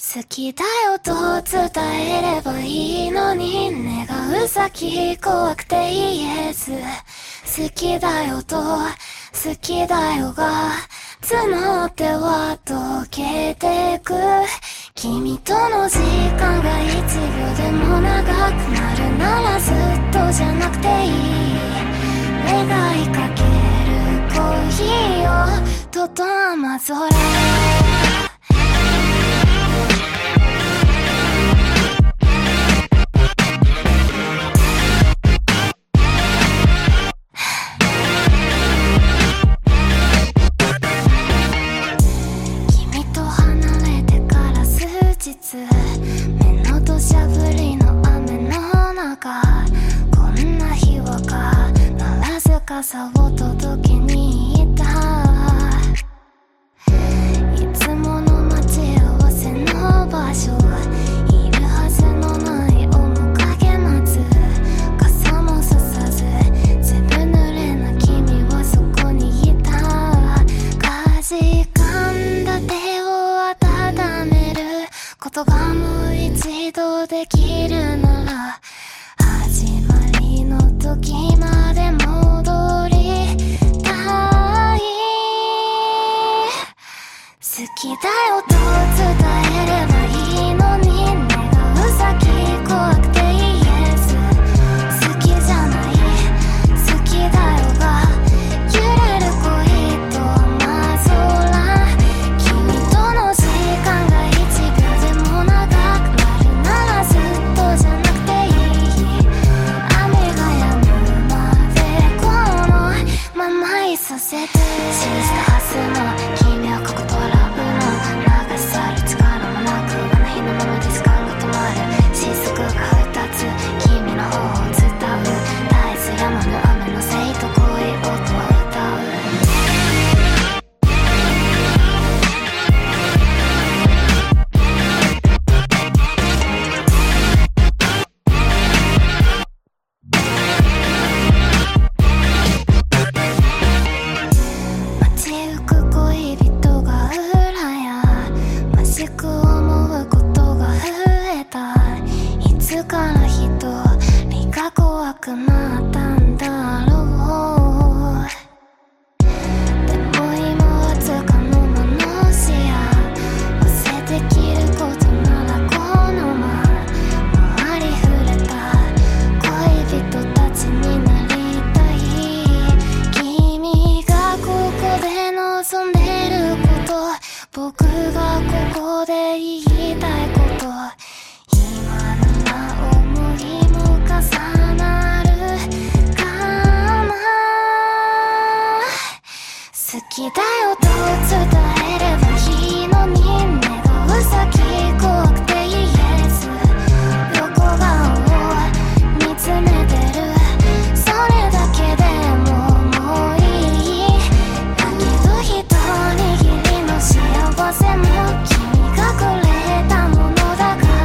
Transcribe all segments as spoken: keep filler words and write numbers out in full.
好きだよと伝えればいいのに、願う先怖くて言えず、好きだよと好きだよが募っては溶けてく。君との時間が一秒でも長くなるならずっとじゃなくていい。願いかけるコーヒーをとと甘空。目の土砂降りの雨の中、こんな日は必ず傘を届けに行った。いつもの待ち合わせの場所、いるはずのない面影待つ。傘もささずずぶ濡れな君はそこにいた。かじかんだ手を温めることがもう一度できるなら、始まりの時まで戻りたい。好きだよと伝えればいいのに、願う先怖くて言えず、好きじゃない好きだよが揺れる恋と雨空。君との時間が一秒でも長くなるならずっとじゃなくていい。雨が止むまでこのままいさせて。信じたはずの君はここと笑うの、流し去る力もなくあの日のままで時間が止まる。雫が二つ君の方を伝う。絶えずやまぬ雨のせいと恋音は歌う。街行く恋人が羨ましく思うことが増えた。いつから一人が怖くなったんだろう。でも今はつかの間の視野、忘れできることならこのまま回り触れた恋人たちになりたい。君がここで望んでること、僕がここで言いたいこと、今なら思いも重なるかな。好きだよと伝えればいいのに、願う先怖くて言えず、横顔を見つめてる。それだけでももういい。だけど一握りの幸せも君がくれたものだから、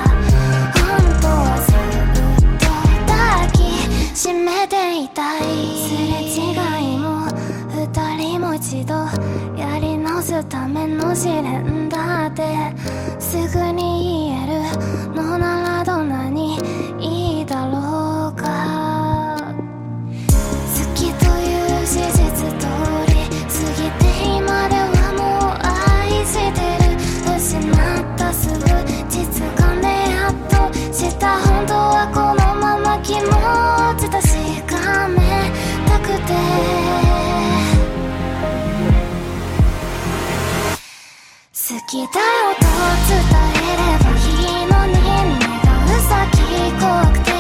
本当はずっと抱きしめていたい。すれ違いも二人も一度やり直すための試練だって、すぐに言えるのならどんなにいいだろうか。好きという事実通り過ぎて、今ではもう愛してる。失ったすぐ実感でやっと知った。本当はこのまま気持ち確かめたくて。好きだよと伝えればいいのに、願う先怖くて